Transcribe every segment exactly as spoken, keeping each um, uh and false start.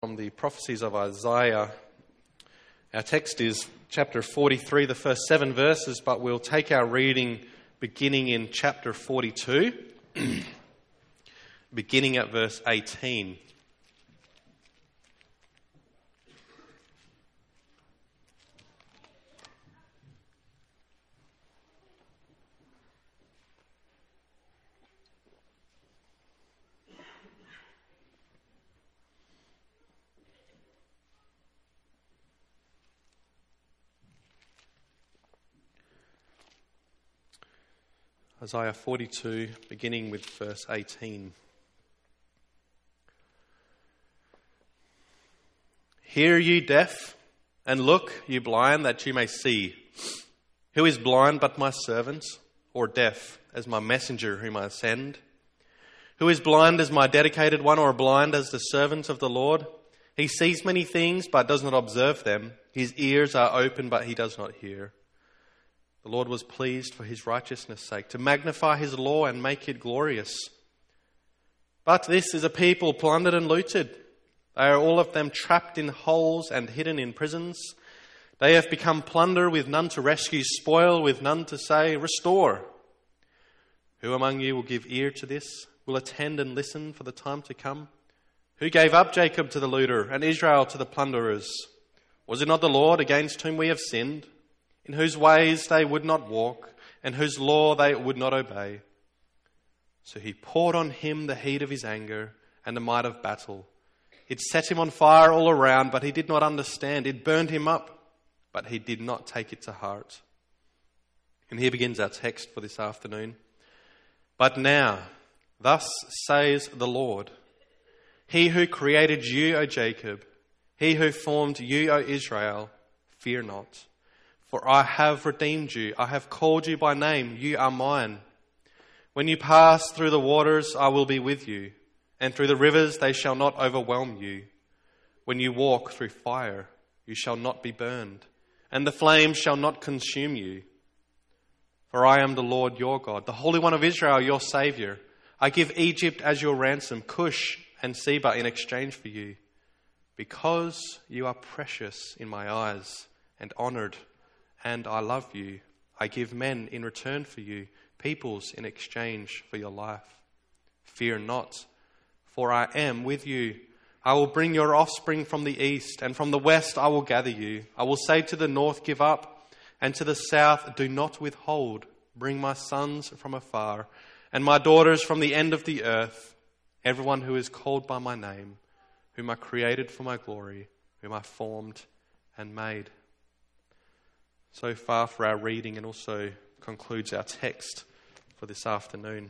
From the prophecies of Isaiah. Our text is chapter forty-three, the first seven verses, but we'll take our reading beginning in chapter forty-two, beginning at verse eighteen. Isaiah forty-two, beginning with verse eighteen. Hear, ye deaf, and look, you blind, that you may see. Who is blind but my servant, or deaf as my messenger whom I send? Who is blind as my dedicated one, or blind as the servant of the Lord? He sees many things, but does not observe them. His ears are open, but he does not hear. The Lord was pleased for his righteousness' sake, to magnify his law and make it glorious. But this is a people plundered and looted. They are all of them trapped in holes and hidden in prisons. They have become plunder with none to rescue, spoil with none to say, restore. Who among you will give ear to this, will attend and listen for the time to come? Who gave up Jacob to the looter and Israel to the plunderers? Was it not the Lord against whom we have sinned, in whose ways they would not walk, and whose law they would not obey? So he poured on him the heat of his anger and the might of battle. It set him on fire all around, but he did not understand. It burned him up, but he did not take it to heart. And here begins our text for this afternoon. But now, thus says the Lord, He who created you, O Jacob, He who formed you, O Israel, fear not. For I have redeemed you. I have called you by name. You are mine. When you pass through the waters, I will be with you. And through the rivers, they shall not overwhelm you. When you walk through fire, you shall not be burned. And the flames shall not consume you. For I am the Lord your God, the Holy One of Israel, your Saviour. I give Egypt as your ransom, Cush and Seba in exchange for you. Because you are precious in my eyes and honoured, and I love you, I give men in return for you, peoples in exchange for your life. Fear not, for I am with you. I will bring your offspring from the east, and from the west I will gather you. I will say to the north, give up, and to the south, do not withhold. Bring my sons from afar, and my daughters from the end of the earth, everyone who is called by my name, whom I created for my glory, whom I formed and made. So far for our reading, and also concludes our text for this afternoon.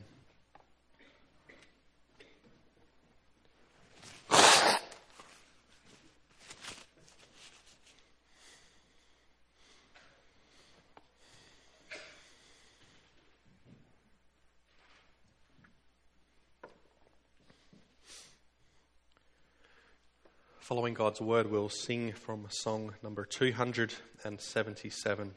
Following God's word, we'll sing from song number two hundred seventy-seven.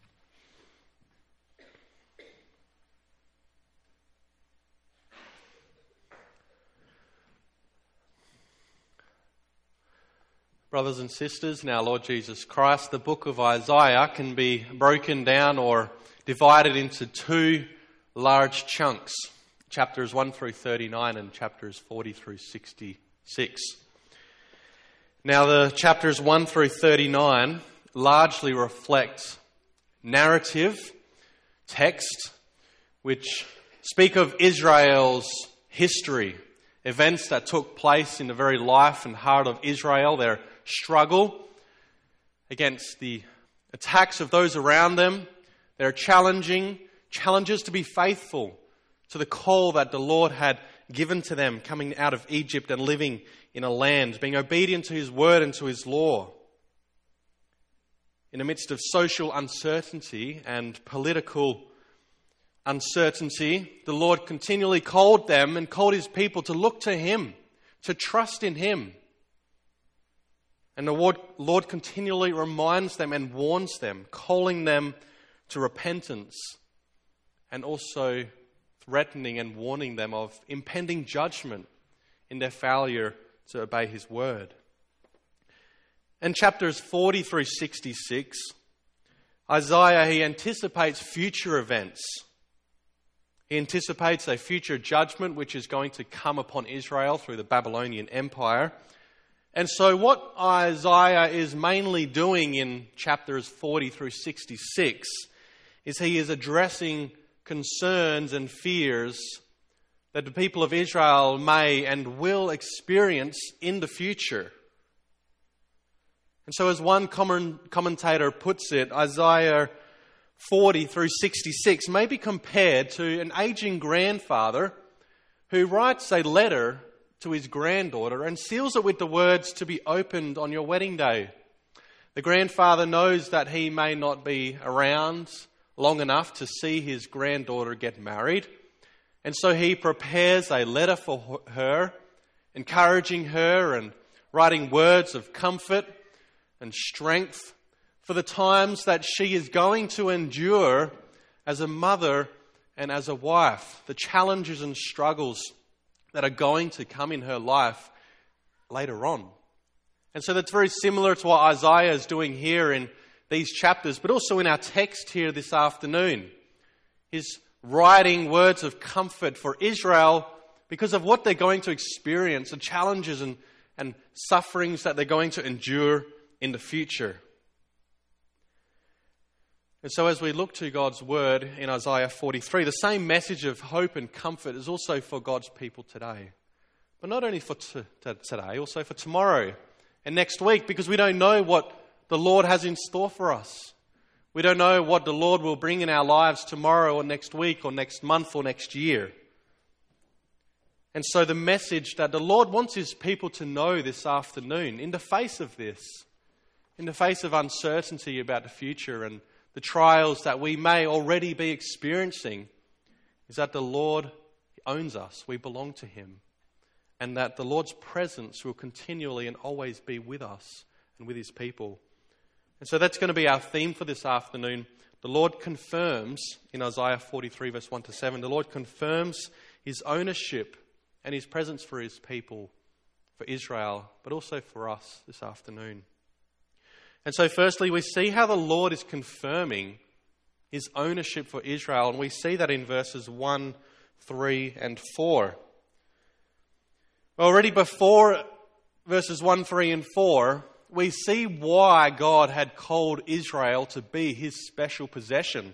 Brothers and sisters, in our Lord Jesus Christ, the book of Isaiah can be broken down or divided into two large chunks, chapters one through thirty-nine and chapters forty through sixty-six. Now, the chapters one through thirty-nine largely reflect narrative text which speak of Israel's history, events that took place in the very life and heart of Israel, their struggle against the attacks of those around them, their challenging challenges to be faithful to the call that the Lord had given to them coming out of Egypt and living in a land, being obedient to his word and to his law. In the midst of social uncertainty and political uncertainty, the Lord continually called them and called his people to look to him, to trust in him. And the Lord, Lord continually reminds them and warns them, calling them to repentance, and also threatening and warning them of impending judgment in their failure to obey his word. In chapters forty through sixty-six, Isaiah, he anticipates future events. He anticipates a future judgment which is going to come upon Israel through the Babylonian Empire. And so what Isaiah is mainly doing in chapters forty through sixty-six is he is addressing concerns and fears that the people of Israel may and will experience in the future. And so as one common commentator puts it, Isaiah forty through sixty-six may be compared to an aging grandfather who writes a letter to his granddaughter and seals it with the words, "to be opened on your wedding day." The grandfather knows that he may not be around long enough to see his granddaughter get married, and so he prepares a letter for her, encouraging her and writing words of comfort and strength for the times that she is going to endure as a mother and as a wife, the challenges and struggles that are going to come in her life later on. And so that's very similar to what Isaiah is doing here in these chapters, but also in our text here this afternoon. He's writing words of comfort for Israel because of what they're going to experience, the challenges and, and sufferings that they're going to endure in the future. And so as we look to God's word in Isaiah forty-three, the same message of hope and comfort is also for God's people today. But not only for t- t- today, also for tomorrow and next week, because we don't know what the Lord has in store for us. We don't know what the Lord will bring in our lives tomorrow or next week or next month or next year. And so the message that the Lord wants his people to know this afternoon, in the face of this, in the face of uncertainty about the future and the trials that we may already be experiencing, is that the Lord owns us. We belong to him. And that the Lord's presence will continually and always be with us and with his people. And so that's going to be our theme for this afternoon. The Lord confirms, in Isaiah forty-three verse one to seven, the Lord confirms his ownership and his presence for his people, for Israel, but also for us this afternoon. And so firstly, we see how the Lord is confirming his ownership for Israel. And we see that in verses one, three, and four. Already before verses one, three, and four, we see why God had called Israel to be his special possession.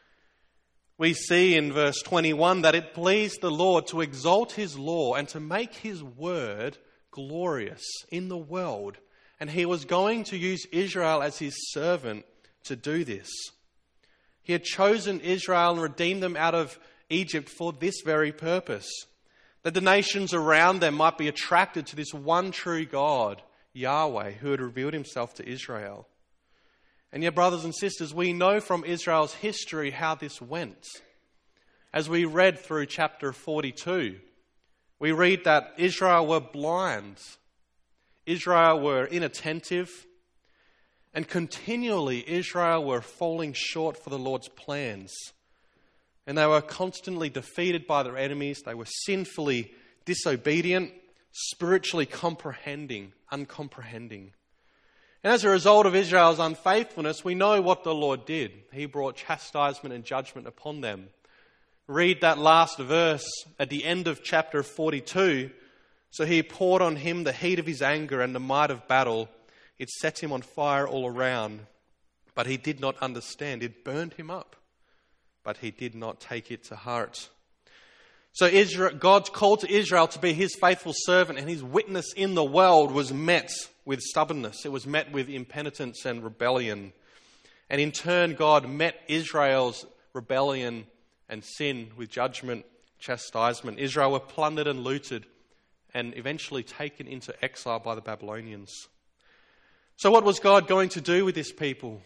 We see in verse twenty-one that it pleased the Lord to exalt his law and to make his word glorious in the world. And he was going to use Israel as his servant to do this. He had chosen Israel and redeemed them out of Egypt for this very purpose, that the nations around them might be attracted to this one true God, Yahweh, who had revealed himself to Israel. And yet, brothers and sisters, we know from Israel's history how this went. As we read through chapter forty-two, we read that Israel were blind. Israel were inattentive, and continually Israel were falling short for the Lord's plans. And they were constantly defeated by their enemies. They were sinfully disobedient, spiritually comprehending, uncomprehending. And as a result of Israel's unfaithfulness, we know what the Lord did. He brought chastisement and judgment upon them. Read that last verse at the end of chapter forty-two. So he poured on him the heat of his anger and the might of battle. It set him on fire all around, but he did not understand. It burned him up, but he did not take it to heart. So Israel, God's call to Israel to be his faithful servant and his witness in the world was met with stubbornness. It was met with impenitence and rebellion. And in turn, God met Israel's rebellion and sin with judgment, chastisement. Israel were plundered and looted and eventually taken into exile by the Babylonians. So what was God going to do with this people?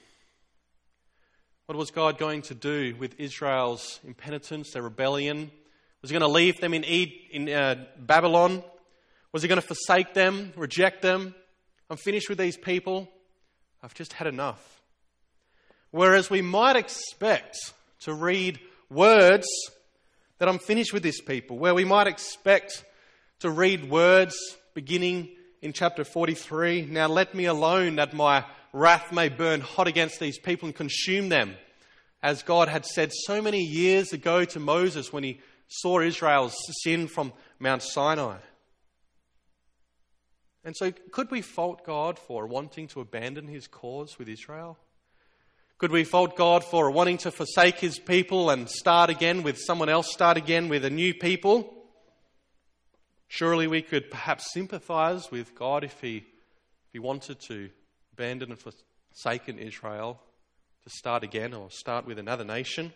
What was God going to do with Israel's impenitence, their rebellion? Was he going to leave them in, in uh, Babylon? Was he going to forsake them, reject them? I'm finished with these people. I've just had enough. Whereas we might expect to read words that I'm finished with this people, where we might expect to read words beginning in chapter forty-three, "Now let me alone, that my wrath may burn hot against these people and consume them," as God had said so many years ago to Moses when he saw Israel's sin from Mount Sinai. And so could we fault God for wanting to abandon his cause with Israel? Could we fault God for wanting to forsake his people and start again with someone else, start again with a new people? Surely we could perhaps sympathize with God if he, if he wanted to abandon and forsaken Israel to start again or start with another nation.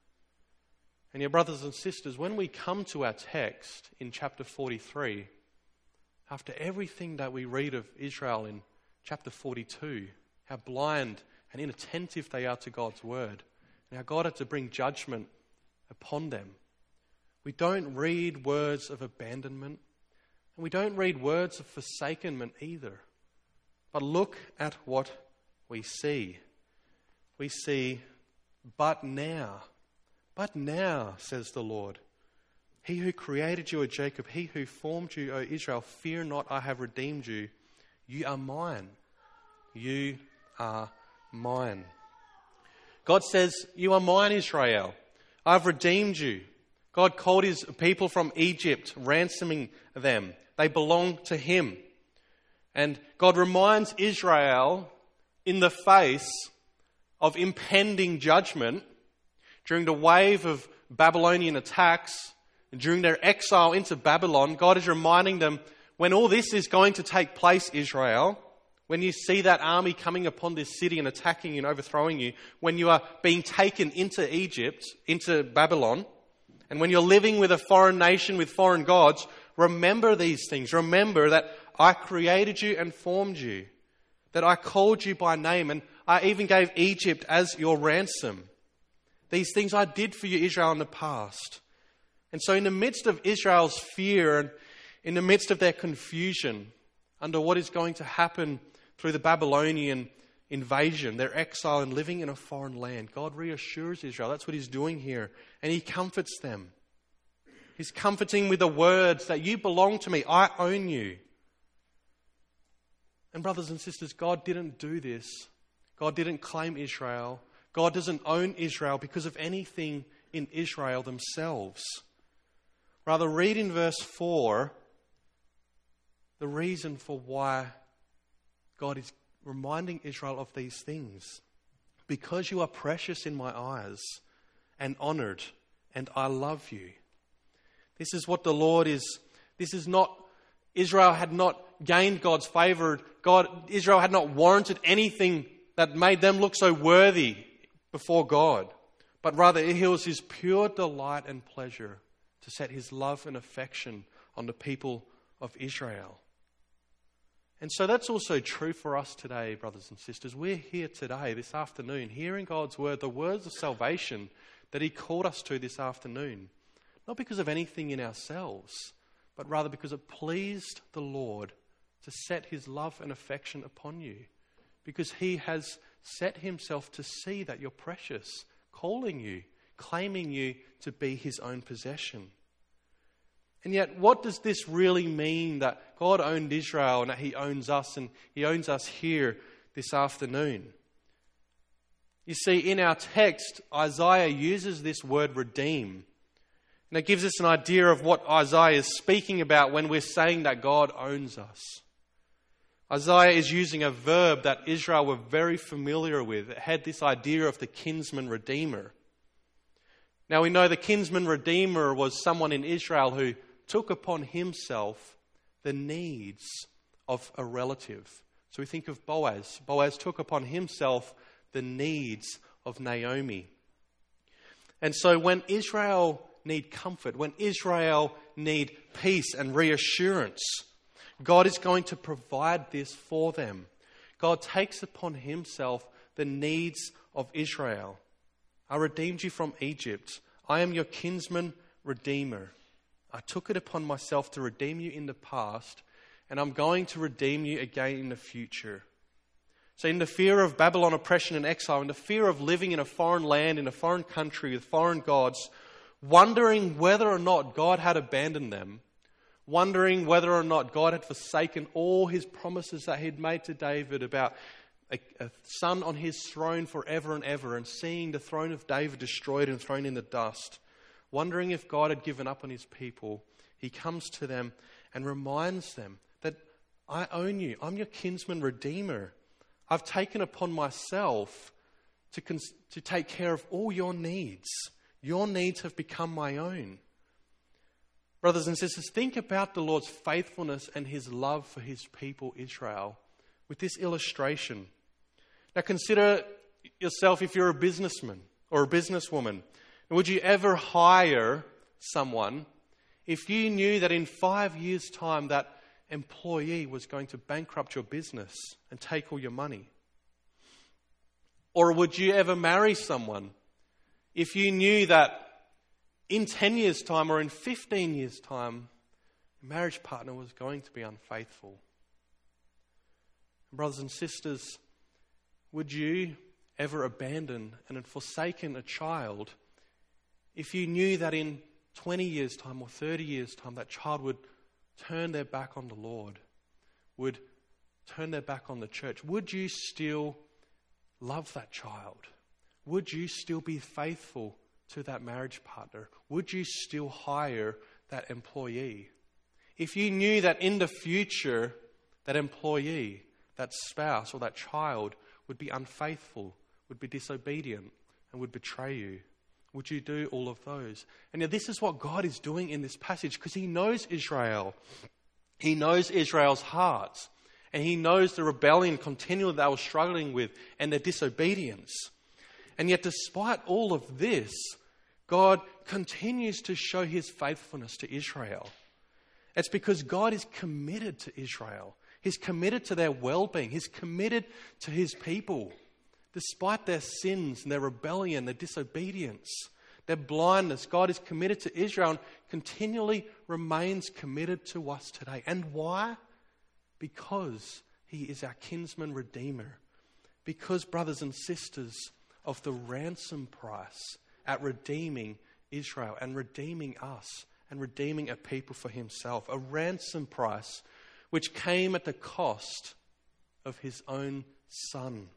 And yet, brothers and sisters, when we come to our text in chapter forty-three, after everything that we read of Israel in chapter forty-two, how blind and inattentive they are to God's word, and how God had to bring judgment upon them, we don't read words of abandonment, and we don't read words of forsakenment either. But look at what we see. We see, "But now, but now, says the Lord, he who created you, O Jacob, he who formed you, O Israel, fear not, I have redeemed you. You are mine. You are mine." God says, "You are mine, Israel. I've redeemed you." God called his people from Egypt, ransoming them. They belong to him. And God reminds Israel in the face of impending judgment during the wave of Babylonian attacks, and during their exile into Babylon, God is reminding them, when all this is going to take place, Israel, when you see that army coming upon this city and attacking you and overthrowing you, when you are being taken into Egypt, into Babylon, and when you're living with a foreign nation, with foreign gods, remember these things. Remember that I created you and formed you, that I called you by name, and I even gave Egypt as your ransom. These things I did for you, Israel, in the past. And so in the midst of Israel's fear and in the midst of their confusion under what is going to happen through the Babylonian invasion, their exile and living in a foreign land, God reassures Israel. That's what he's doing here. And he comforts them. He's comforting with the words that you belong to me. I own you. And brothers and sisters, God didn't do this. God didn't claim Israel. God doesn't own Israel because of anything in Israel themselves. Rather, read in verse four the reason for why God is reminding Israel of these things. "Because you are precious in my eyes and honored, and I love you." This is what the Lord is. This is not, Israel had not gained God's favor. God, Israel had not warranted anything that made them look so worthy before God. But rather, it was his pure delight and pleasure to set his love and affection on the people of Israel. And so that's also true for us today, brothers and sisters. We're here today, this afternoon, hearing God's word, the words of salvation that he called us to this afternoon. Not because of anything in ourselves, but rather because it pleased the Lord to set his love and affection upon you. Because he has set himself to see that you're precious, calling you, claiming you to be his own possession. And yet, what does this really mean that God owned Israel and that he owns us and he owns us here this afternoon? You see, in our text, Isaiah uses this word redeem. And it gives us an idea of what Isaiah is speaking about when we're saying that God owns us. Isaiah is using a verb that Israel were very familiar with. It had this idea of the kinsman redeemer. Now we know the kinsman redeemer was someone in Israel who took upon himself the needs of a relative. So we think of Boaz. Boaz took upon himself the needs of Naomi. And so when Israel need comfort, when Israel need peace and reassurance, God is going to provide this for them. God takes upon himself the needs of Israel. I redeemed you from Egypt. I am your kinsman redeemer. I took it upon myself to redeem you in the past, and I'm going to redeem you again in the future. So in the fear of Babylon oppression and exile, in the fear of living in a foreign land, in a foreign country with foreign gods, wondering whether or not God had abandoned them, wondering whether or not God had forsaken all his promises that he'd made to David about a, a son on his throne forever and ever, and seeing the throne of David destroyed and thrown in the dust, wondering if God had given up on his people, he comes to them and reminds them that I own you. I'm your kinsman redeemer. I've taken upon myself to, cons- to take care of all your needs. Your needs have become my own. Brothers and sisters, think about the Lord's faithfulness and his love for his people Israel with this illustration. Now consider yourself if you're a businessman or a businesswoman. Would you ever hire someone if you knew that in five years' time that employee was going to bankrupt your business and take all your money? Or would you ever marry someone if you knew that in ten years' time or in fifteen years' time, your marriage partner was going to be unfaithful? Brothers and sisters, would you ever abandon and forsaken a child if you knew that in twenty years' time or thirty years' time that child would turn their back on the Lord, would turn their back on the church? Would you still love that child? Would you still be faithful to that marriage partner? Would you still hire that employee? If you knew that in the future that employee, that spouse or that child would be unfaithful, would be disobedient and would betray you, would you do all of those? And now this is what God is doing in this passage, because he knows Israel. He knows Israel's hearts. And he knows the rebellion continually they were struggling with and their disobedience. And yet despite all of this, God continues to show his faithfulness to Israel. It's because God is committed to Israel. He's committed to their well-being. He's committed to his people. Despite their sins and their rebellion, their disobedience, their blindness, God is committed to Israel and continually remains committed to us today. And why? Because he is our kinsman redeemer. Because, brothers and sisters, of the ransom price at redeeming Israel and redeeming us and redeeming a people for himself. A ransom price which came at the cost of his own Son.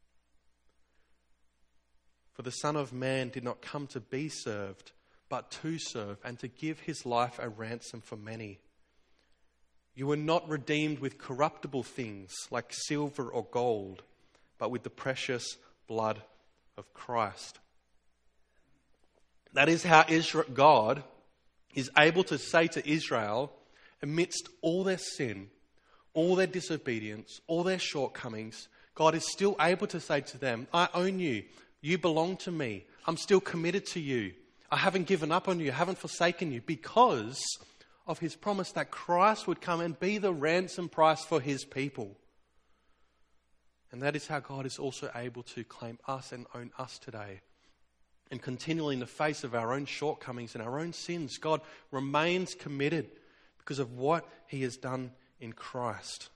For the Son of Man did not come to be served, but to serve and to give his life a ransom for many. You were not redeemed with corruptible things like silver or gold, but with the precious blood of Christ. That is how Israel, God is able to say to Israel, amidst all their sin, all their disobedience, all their shortcomings, God is still able to say to them, I own you. You belong to me. I'm still committed to you. I haven't given up on you. I haven't forsaken you, because of his promise that Christ would come and be the ransom price for his people. And that is how God is also able to claim us and own us today. And continually, in the face of our own shortcomings and our own sins, God remains committed because of what he has done in Christ.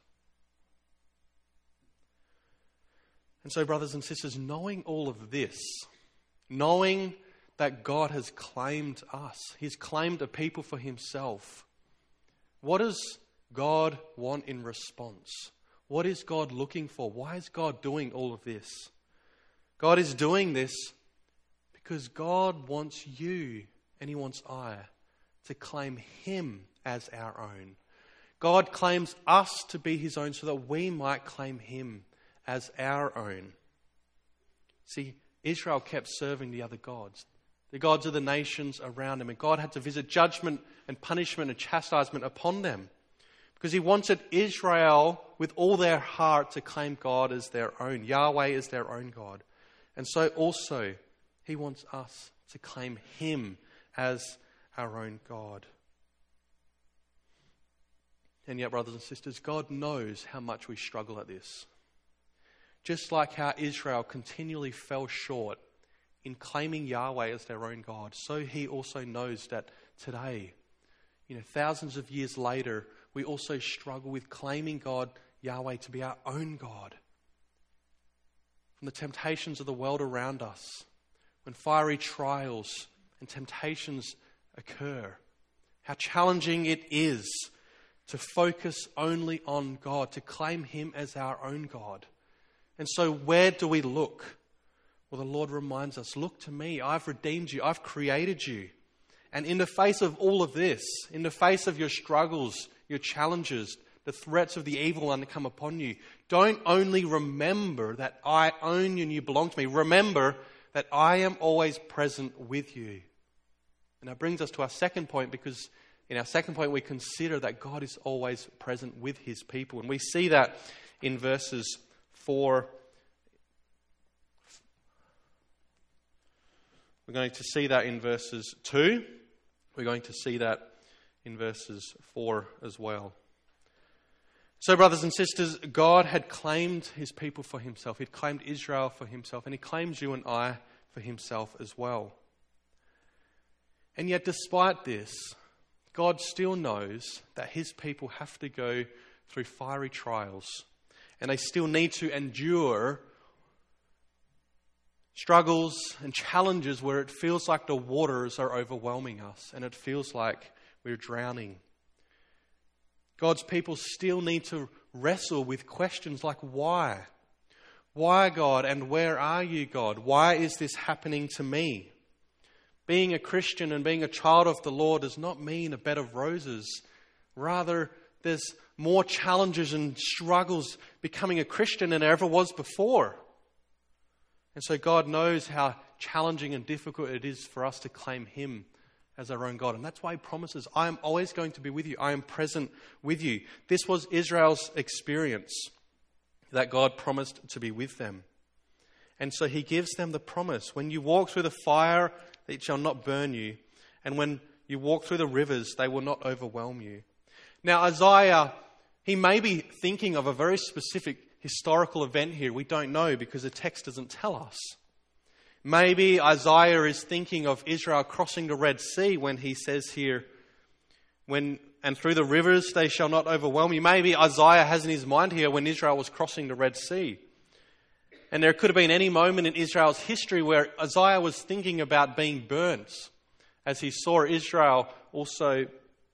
And so, brothers and sisters, knowing all of this, knowing that God has claimed us, he's claimed a people for himself, what does God want in response? What is God looking for? Why is God doing all of this? God is doing this because God wants you and he wants I to claim him as our own. God claims us to be his own so that we might claim him as our own. See, Israel kept serving the other gods, the gods of the nations around them, and God had to visit judgment and punishment and chastisement upon them because he wanted Israel with all their heart to claim God as their own, Yahweh as their own God. And so also he wants us to claim him as our own God. And yet, brothers and sisters, God knows how much we struggle at this. Just like how Israel continually fell short in claiming Yahweh as their own God, so he also knows that today, you know, thousands of years later, we also struggle with claiming God, Yahweh, to be our own God. From the temptations of the world around us, when fiery trials and temptations occur, how challenging it is to focus only on God, to claim Him as our own God. And so where do we look? Well, the Lord reminds us, look to me. I've redeemed you. I've created you. And in the face of all of this, in the face of your struggles, your challenges, the threats of the evil one that come upon you, don't only remember that I own you and you belong to me. Remember that I am always present with you. And that brings us to our second point, because in our second point we consider that God is always present with His people. And we see that in verses four. We're going to see that in verses two. We're going to see that in verses four as well. So, brothers and sisters, God had claimed His people for Himself. He'd claimed Israel for Himself, and He claims you and I for Himself as well. And yet, despite this, God still knows that His people have to go through fiery trials, and they still need to endure struggles and challenges where it feels like the waters are overwhelming us, and it feels like we're drowning. God's people still need to wrestle with questions like why? Why, God, and where are you, God? Why is this happening to me? Being a Christian and being a child of the Lord does not mean a bed of roses. Rather, there's more challenges and struggles becoming a Christian than there ever was before. And so God knows how challenging and difficult it is for us to claim Him as our own God. And that's why He promises, I am always going to be with you. I am present with you. This was Israel's experience, that God promised to be with them. And so He gives them the promise. When you walk through the fire, it shall not burn you. And when you walk through the rivers, they will not overwhelm you. Now, Isaiah, he may be thinking of a very specific historical event here. We don't know because the text doesn't tell us. Maybe Isaiah is thinking of Israel crossing the Red Sea when he says here, "When and through the rivers they shall not overwhelm you." Maybe Isaiah has in his mind here when Israel was crossing the Red Sea. And there could have been any moment in Israel's history where Isaiah was thinking about being burnt, as he saw Israel also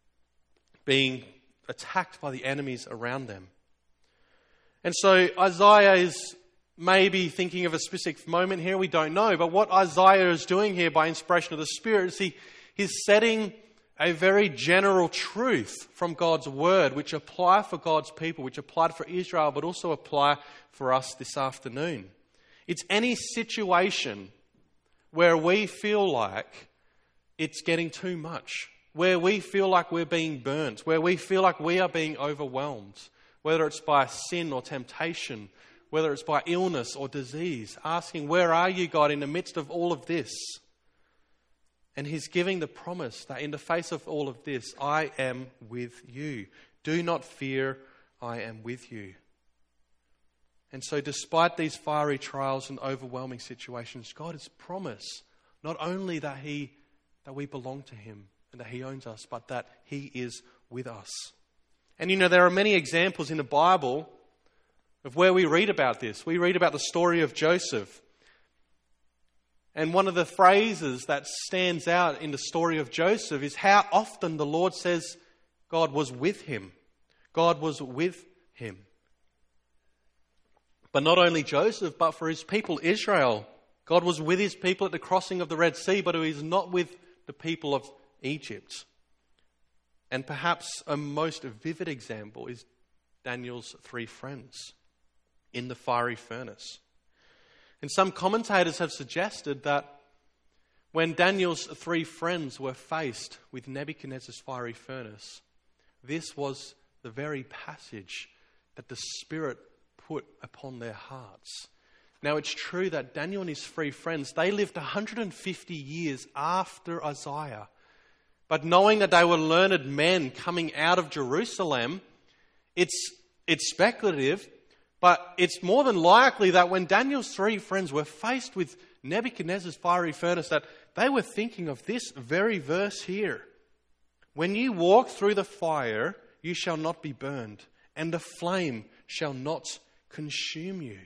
being attacked by the enemies around them. And so Isaiah is maybe thinking of a specific moment here, we don't know. But what Isaiah is doing here by inspiration of the Spirit is he, he's setting a very general truth from God's Word, which apply for God's people, which applied for Israel, but also apply for us this afternoon. It's any situation where we feel like it's getting too much, where we feel like we're being burnt, where we feel like we are being overwhelmed, whether it's by sin or temptation, whether it's by illness or disease, asking, where are you, God, in the midst of all of this? And He's giving the promise that in the face of all of this, I am with you. Do not fear, I am with you. And so despite these fiery trials and overwhelming situations, God has promised not only that He, that we belong to Him and that He owns us, but that He is with us. And you know, there are many examples in the Bible of where we read about this. We read about the story of Joseph. And one of the phrases that stands out in the story of Joseph is how often the Lord says God was with him. God was with him. But not only Joseph, but for His people Israel. God was with His people at the crossing of the Red Sea, but He is not with the people of Egypt. And perhaps a most vivid example is Daniel's three friends in the fiery furnace. And some commentators have suggested that when Daniel's three friends were faced with Nebuchadnezzar's fiery furnace, this was the very passage that the Spirit put upon their hearts. Now, it's true that Daniel and his three friends, they lived one hundred fifty years after Isaiah. But knowing that they were learned men coming out of Jerusalem, it's, it's speculative, but it's more than likely that when Daniel's three friends were faced with Nebuchadnezzar's fiery furnace, that they were thinking of this very verse here. When you walk through the fire, you shall not be burned, and the flame shall not consume you.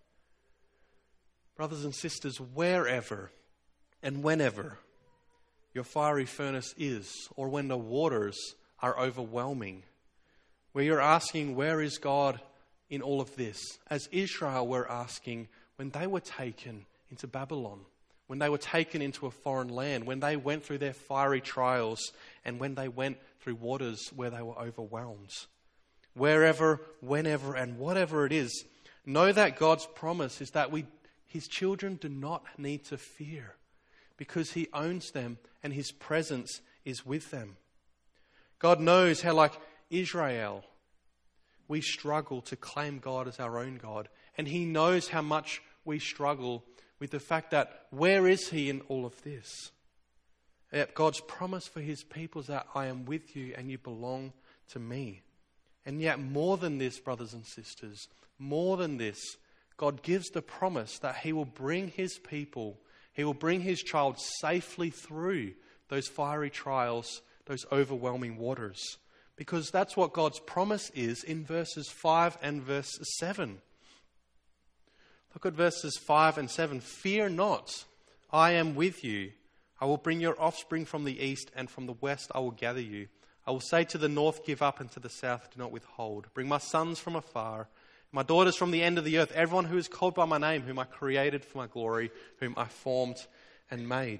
Brothers and sisters, wherever and whenever your fiery furnace is, or when the waters are overwhelming, where you're asking, where is God in all of this? As Israel were asking when they were taken into Babylon, when they were taken into a foreign land, when they went through their fiery trials, and when they went through waters where they were overwhelmed. Wherever, whenever, and whatever it is, know that God's promise is that we, his children do not need to fear, because he owns them and his presence is with them. God knows how, like Israel, we struggle to claim God as our own God. And he knows how much we struggle with the fact that, where is he in all of this? Yet God's promise for his people is that I am with you and you belong to me. And yet more than this, brothers and sisters, more than this, God gives the promise that he will bring his people, he will bring his child safely through those fiery trials, those overwhelming waters. Because that's what God's promise is in verses five and verse seven. Look at verses five and seven. Fear not, I am with you. I will bring your offspring from the east, and from the west I will gather you. I will say to the north, give up, and to the south, do not withhold. Bring my sons from afar, my daughters from the end of the earth, everyone who is called by my name, whom I created for my glory, whom I formed and made.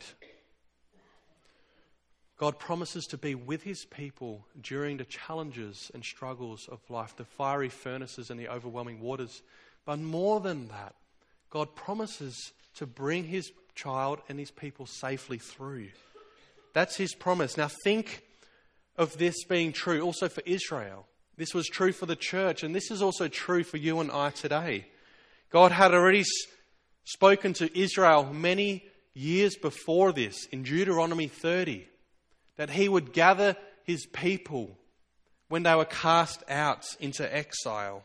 God promises to be with his people during the challenges and struggles of life, the fiery furnaces and the overwhelming waters. But more than that, God promises to bring his child and his people safely through. That's his promise. Now think of this being true also for Israel. This was true for the church, and this is also true for you and I today. God had already spoken to Israel many years before this in Deuteronomy thirty. That he would gather his people when they were cast out into exile.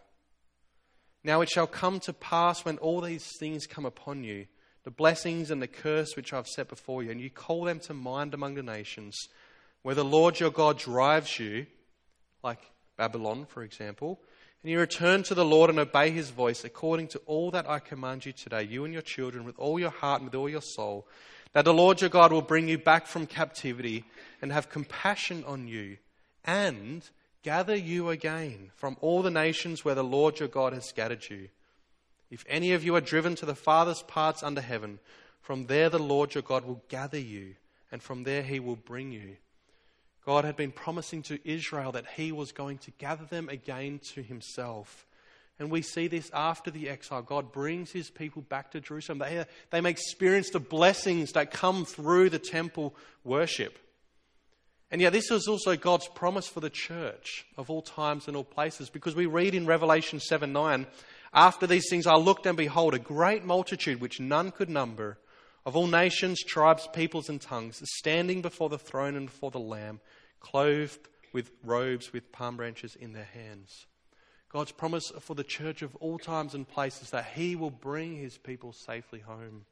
Now it shall come to pass when all these things come upon you, the blessings and the curse which I have set before you, and you call them to mind among the nations, where the Lord your God drives you, like Babylon, for example, and you return to the Lord and obey his voice according to all that I command you today, you and your children, with all your heart and with all your soul, that the Lord your God will bring you back from captivity and have compassion on you and gather you again from all the nations where the Lord your God has scattered you. If any of you are driven to the farthest parts under heaven, from there the Lord your God will gather you, and from there he will bring you. God had been promising to Israel that he was going to gather them again to himself. And we see this after the exile. God brings his people back to Jerusalem. They, they may experience the blessings that come through the temple worship. And yet this is also God's promise for the church of all times and all places. Because we read in Revelation seven nine, after these things I looked and behold a great multitude which none could number, of all nations, tribes, peoples and tongues, standing before the throne and before the Lamb, clothed with robes with palm branches in their hands. God's promise for the church of all times and places that he will bring his people safely home.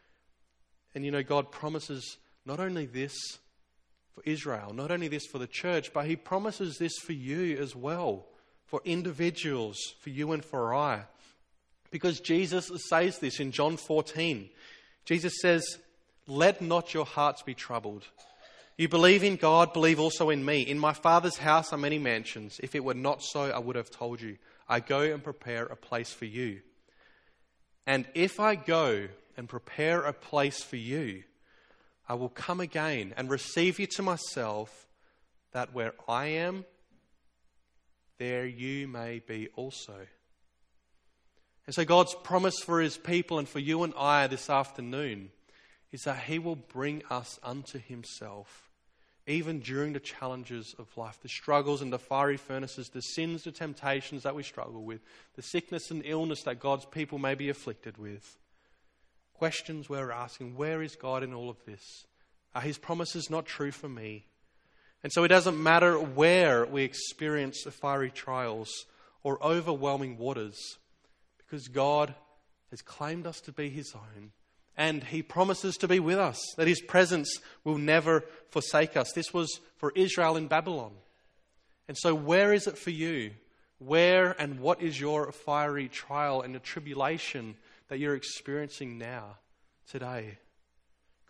And you know, God promises not only this for Israel, not only this for the church, but he promises this for you as well, for individuals, for you and for I. Because Jesus says this in John fourteen. Jesus says, let not your hearts be troubled. You believe in God, believe also in me. In my Father's house are many mansions. If it were not so, I would have told you. I go and prepare a place for you. And if I go and prepare a place for you, I will come again and receive you to myself, that where I am, there you may be also. And so God's promise for his people and for you and I this afternoon is that he will bring us unto himself, even during the challenges of life, the struggles and the fiery furnaces, the sins, the temptations that we struggle with, the sickness and illness that God's people may be afflicted with. Questions we're asking, where is God in all of this? Are his promises not true for me? And so it doesn't matter where we experience the fiery trials or overwhelming waters, because God has claimed us to be his own. And he promises to be with us, that his presence will never forsake us. This was for Israel in Babylon. And so where is it for you? Where and what is your fiery trial and the tribulation that you're experiencing now, today?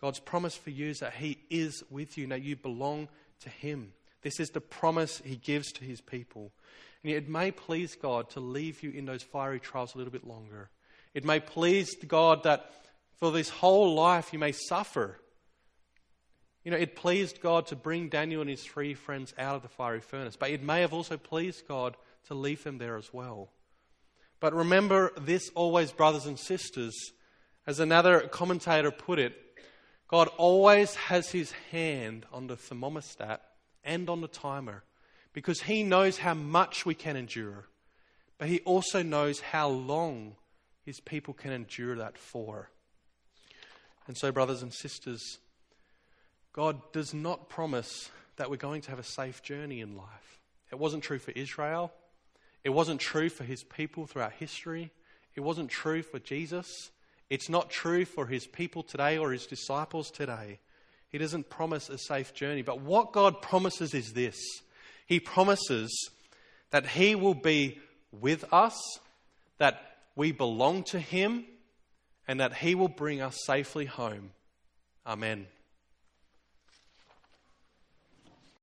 God's promise for you is that he is with you, that you belong to him. This is the promise he gives to his people. And it may please God to leave you in those fiery trials a little bit longer. It may please God that for this whole life you may suffer. You know, it pleased God to bring Daniel and his three friends out of the fiery furnace. But it may have also pleased God to leave them there as well. But remember this always, brothers and sisters, as another commentator put it, God always has his hand on the thermostat and on the timer because he knows how much we can endure. But he also knows how long his people can endure that for. And so, brothers and sisters, God does not promise that we're going to have a safe journey in life. It wasn't true for Israel. It wasn't true for his people throughout history. It wasn't true for Jesus. It's not true for his people today or his disciples today. He doesn't promise a safe journey. But what God promises is this. He promises that he will be with us, that we belong to him, and that he will bring us safely home. Amen.